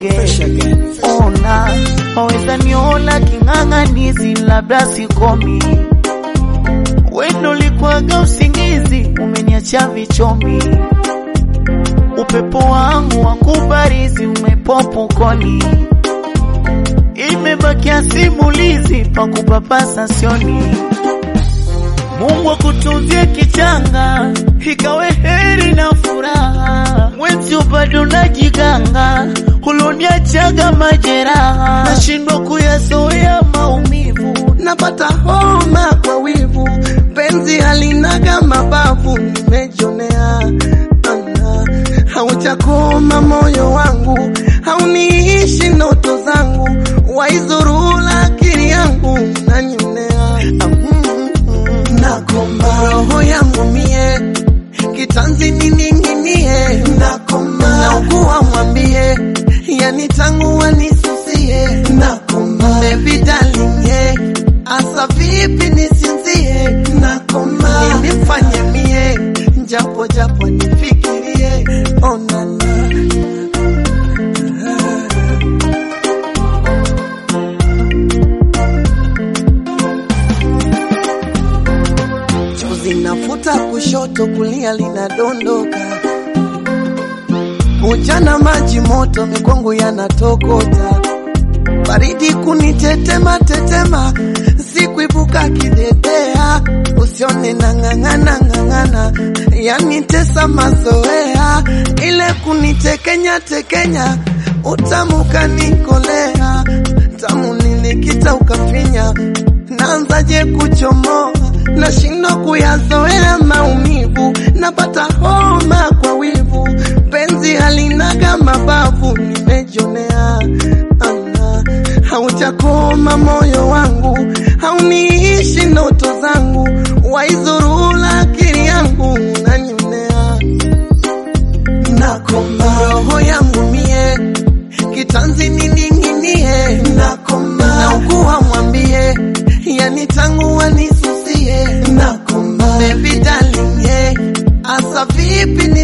Ona, waweza niola king'ang'anizi labda sikomi. Wendo likuaga usingizi, umeniacha vichomi. Upepo wangu wakubarizi, umepopo koni. Imebakia simulizi, pakupapasa sioni. Mungu akutunzie kichanga, ikawe heri na furaha. Mwenzi bado najiganga, uloniachaga majeraha. Nashindwa kuyazoea maumivu, napata homa kwa wivu. Penzi halinaga mabavu, nimejonea. Haujakoma moyo wangu, hauniishi ndoto zangu. Waizurula akili yangu, nanionea. Nakoma roho yangu mie, kitanzi nining'inie. Nakoma naugua mwambie, yani tangu wanisusie. Nakoma baby darling yeah, asa vipi nisinzie. Nakoma nifanye mie, japo nifikirie. Oh nana nafuta kushoto kulia linadondoka. Ujana maji moto mikongo yanatokota. Baridi kunitetema tetema, sikuibuka kidedea. Usione na ngangana, yani tesa mazoea. Ile kunitekenya tekenya, utamuka nikolea. Tamu nilikita ukafinya, naanzaje kuchomoa. Nashindwa kuyazoea maumivu, napata homa kwa wivu. Penzi halinaga mabavu, nimejonea. Haujakoma moyo wangu, hauniishi ndoto zangu. Waizurula akili yangu, nanionea. Nakoma roho yangu mie, kitanzi nining'inie. Nakoma naugua mwambie, yani tangu wanisusie. Nakoma baby darling yeah, asa vipi